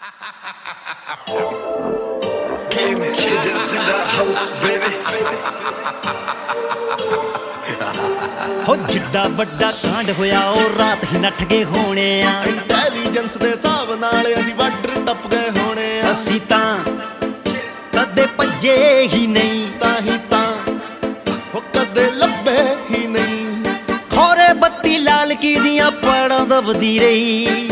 Game changers in the house, baby. ਹੋ ਜਿੱਡਾ ਵੱਡਾ ਕਾਂਡ ਹੋਇਆ ਉਹ ਰਾਤ ਹੀ ਨੱਠ ਗਏ ਹੋਣੇ ਆ। ਇੰਟੈਲੀਜੈਂਸ ਦੇ ਹਿਸਾਬ ਨਾਲ ਅਸੀਂ ਬਾਰਡਰ ਟੱਪ ਗਏ ਹੋਣੇ ਆ। ਅਸੀਂ ਤਾਂ ਕਦੇ ਭੱਜੇ ਹੀ ਨਹੀਂ, ਤਾਂ ਹੀ ਤਾਂ ਉਹ ਕਦੇ ਲੱਭੇ ਹੀ ਨਹੀਂ। ਖੋਰੇ ਬੱਤੀ ਲਾਲਕੀ ਦੀਆਂ ਪੜਾਂ ਦਬਦੀ ਰਹੀ।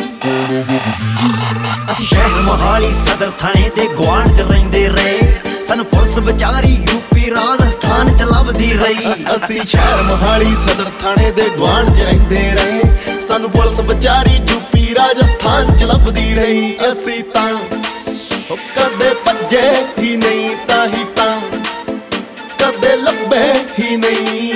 ਅਸੀਂ ਸ਼ਹਿਰ ਮੋਹਾਲੀ ਸਦਰ ਥਾਣੇ ਦੇ ਗੁਆਂਢ 'ਚ ਰਹਿੰਦੇ ਰਹੇ। ਸਾਨੂੰ ਪੁਲਿਸ ਵਿਚਾਰੀ ਯੂਪੀ ਰਾਜਸਥਾਨ 'ਚ ਲੱਭਦੀ ਰਹੀ। ਅਸੀਂ ਸ਼ਹਿਰ ਮੋਹਾਲੀ ਸਦਰ ਥਾਣੇ ਦੇ ਗੁਆਂਢ 'ਚ ਰਹਿੰਦੇ ਰਹੇ। ਸਾਨੂੰ ਪੁਲਿਸ ਵਿਚਾਰੀ ਯੂਪੀ ਰਾਜਸਥਾਨ 'ਚ ਲੱਭਦੀ ਰਹੀ। ਅਸੀਂ ਤਾਂ ਉਹ ਕਦੇ ਭੱਜੇ ਹੀ ਨਹੀਂ, ਤਾਂ ਹੀ ਤਾਂ ਕਦੇ ਲੱਭੇ ਹੀ ਨਹੀਂ।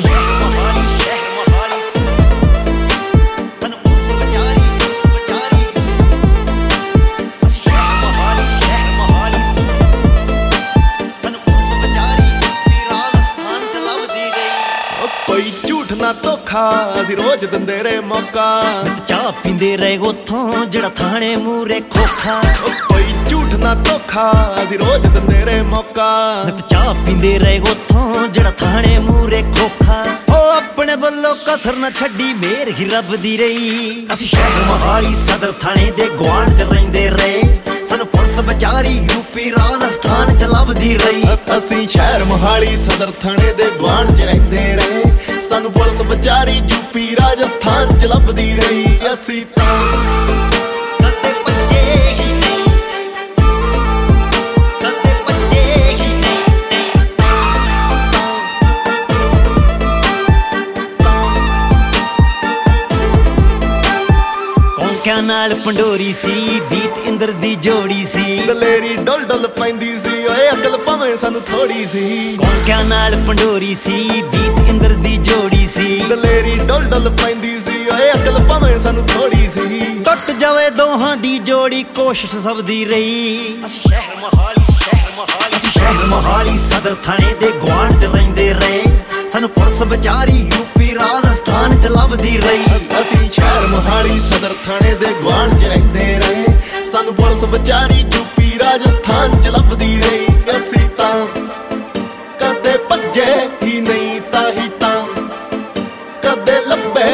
ਕੋਈ ਝੂਠ ਨਾ ਧੋਖਾ ਅਸੀਂ ਰੋਜ਼ ਦਿੰਦੇ ਰਹੇ ਮੌਕਾ। ਚਾਹ ਪੀਂਦੇ ਰਹੇ ਉੱਥੋਂ ਜਿਹੜਾ ਥਾਣੇ ਮੂਰੇ ਖੋਖਾ। ਕੋਈ ਝੂਠ ਨਾ ਧੋਖਾ ਅਸੀਂ ਰੋਜ਼ ਦਿੰਦੇ ਰਹੇ ਮੌਕਾ। ਚਾਹ ਪੀਂਦੇ ਰਹੇ ਉੱਥੋਂ ਜਿਹੜਾ ਥਾਣੇ ਮੂਰੇ ਖੋਖਾ। ਉਹ ਆਪਣੇ ਵੱਲੋਂ ਕਸਰ ਨਾ ਛੱਡੀ ਮੇਰ ਹੀ ਰੱਬ ਦੀ ਰਹੀ। ਅਸੀਂ ਸ਼ਹਿਰ ਮੋਹਾਲੀ ਸਦਰ ਥਾਣੇ ਦੇ ਗੁਆਂਢ 'ਚ ਰਹਿੰਦੇ ਰਹੇ। ਸਾਨੂੰ ਪੁਲਿਸ ਵਿਚਾਰੀ ਯੂਪੀ ਰਾਜਸਥਾਨ 'ਚ ਲੱਭਦੀ ਰਹੀ। ਅਸੀਂ ਸ਼ਹਿਰ ਮੋਹਾਲੀ ਸਦਰ ਥਾਣੇ ਦੇ ਗੁਆਂਢ 'ਚ ਰਹਿੰਦੇ ਰਹੇ। ਸਾਨੂੰ ਪੁਲਿਸ ਵਿਚਾਰੀ ਯੂਪੀ ਰਾਜਸਥਾਨ 'ਚ ਲੱਭਦੀ ਰਹੀ। ਅਸੀਂ ਤਾਂ ਕਦੇ ਭੱਜੇ ਹੀ ਨਹੀਂ, ਕਦੇ ਭੱਜੇ ਹੀ ਨਹੀਂ। ਕੌਂਕਿਆਂ ਨਾਲ ਪੰਡੋਰੀ ਸੀ, ਬੀਤ ਇੰਦਰ ਦੀ ਜੋੜੀ ਸੀ। ਦਲੇਰੀ ਡੁੱਲ ਡੁੱਲ ਪੈਂਦੀ ਸੀ, ਓਏ ਅਕਲ ਭਾਵੇਂ ਸਾਨੂੰ ਥੋੜੀ ਸੀ। ਕੌਂਕਿਆਂ ਨਾਲ ਪੰਡੋਰੀ ਸੀ, ਬੀਤ ਇੰਦਰ ਦੀ ਜੋੜੀ ਸੀ। ਦਲੇਰੀ ਡੁੱਲ ਡੁੱਲ ਪੈਂਦੀ ਸੀ, ਓਏ ਅਕਲ ਭਾਵੇਂ ਸਾਨੂੰ ਥੋੜੀ ਸੀ। ਟੁੱਟ ਜਾਵੇ ਦੋਹਾਂ ਦੀ ਜੋੜੀ ਕੋਸ਼ਿਸ਼ ਸਭ ਦੀ ਰਹੀ। ਅਸੀਂ ਸ਼ਹਿਰ ਮੋਹਾਲੀ ਸ਼ਹਿਰ ਮੋਹਾਲੀ ਸਦਰ ਥਾਣੇ ਦੇ ਗੁਆਂਢ 'ਚ ਰਹਿੰਦੇ ਰਹੇ। ਸਾਨੂੰ ਪੁਲਿਸ ਵਿਚਾਰੀ ਯੂਪੀ ਰਾਜਸਥਾਨ 'ਚ ਲੱਭਦੀ ਰਹੀ। ਅਸੀਂ ਸ਼ਹਿਰ ਮੋਹਾਲੀ ਸਦਰ ਥਾਣੇ ਦੇ ਗੁਆਂਢ 'ਚ ਰਹਿੰਦੇ ਰਹੇ। ਸਾਨੂੰ ਪੁਲਿਸ ਵਿਚਾਰੀ ਯੂਪੀ ਰਾਜਸਥਾਨ 'ਚ ਲੱਭਦੀ ਰਹੀ। ਅਸੀਂ ਤਾਂ ਕਦੇ ਭੱਜੇ ਹੀ ਨਹੀਂ, ਤਾਂ ਹੀ ਤਾਂ ਕਦੇ ਲੱਭੇ